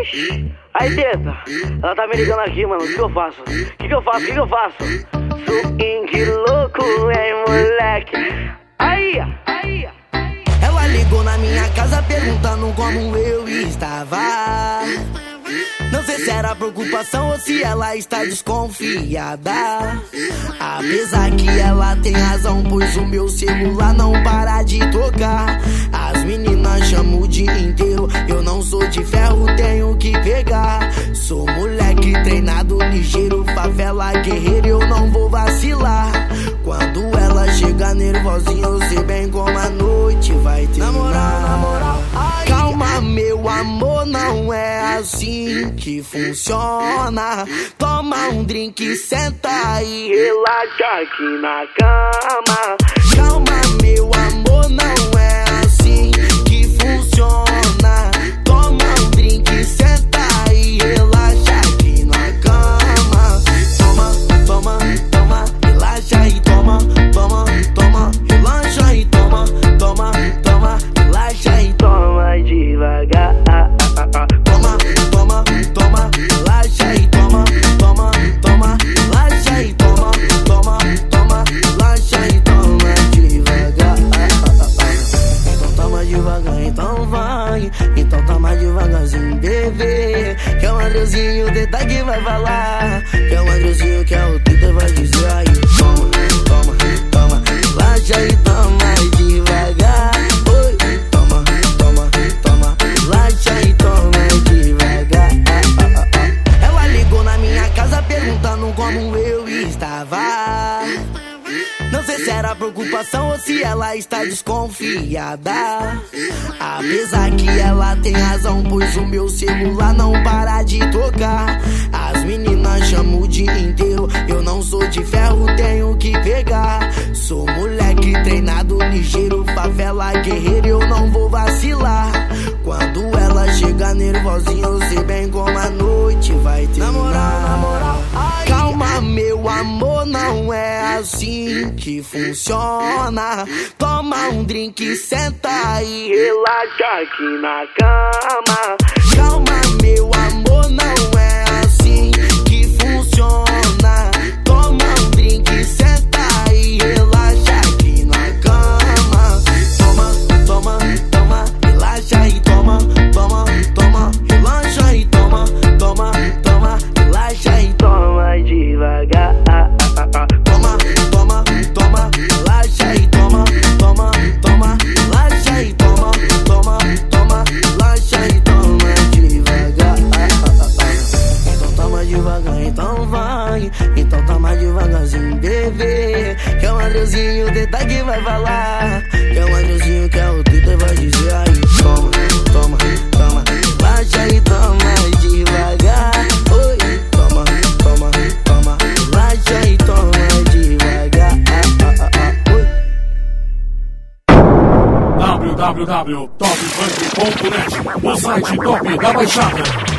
Aí, teta, ela tá me ligando aqui, mano. O que eu faço? O que eu faço? Swing louco, hein, moleque? Aí. Ela ligou na minha casa perguntando como eu estava. Não sei se era preocupação ou se ela está desconfiada. Apesar que ela tem razão, pois o meu celular não para de tocar. As meninas chamam o dia inteiro, eu não sou de ferro, tenho que pegar. Sou moleque treinado, ligeiro, favela guerreiro, eu não vou vacilar. Quando ela chega nervosinha, eu sei bem como a noite vai terminar. Na moral, calma meu amor, não é assim que funciona. Toma um drink, senta e relaxa aqui na cama. Calma meu amor, não é assim que funciona. Toma um drink, senta e relaxa aqui na cama. Toma, relaxa e toma, relaxa e toma, relaxa e toma devagar. Toma, relaxa e toma, relaxa e toma, relaxa e toma devagar. Então toma devagar, então vai. Então toma devagarzinho, bebê. Que é o Andreuzinho, o Teta que vai falar. Que é o Andreuzinho, que é o Teta vai dizer. Aí toma, relaxa e toma devagar. Oi, toma, relaxa e toma devagar. Ela ligou na minha casa perguntando como eu estava. Não sei se era preocupação ou se ela está desconfiada. Apesar que ela tem razão, pois o meu celular não para de tocar. As meninas chamam o dia inteiro, eu não sou de ferro, tenho que pegar. Sou moleque treinado, ligeiro, favela guerreiro, eu não vou vacilar. Quando ela chega nervosinha, eu sei bem como a noite vai terminar. Na moral, calma meu amor, não é assim que funciona. Toma um drink, senta e relaxa aqui na cama. Calma meu amor, não é assim que funciona. Toma um drink, senta e relaxa aqui na cama. Toma, relaxa e toma, relaxa e toma, relaxa e toma devagar. Toma, relaxa e toma, relaxa e toma, relaxa e toma devagar. Então toma devagar, então vai. Então toma devagarzinho, bebê. Que é o Andreuzinho, o Teta que vai falar. Que é o Andreuzinho, que é o Teta vai dizer. Aí toma, relaxa e toma devagar. Oi, toma, relaxa e toma devagar. www.topfunk.net, o site top da Baixada.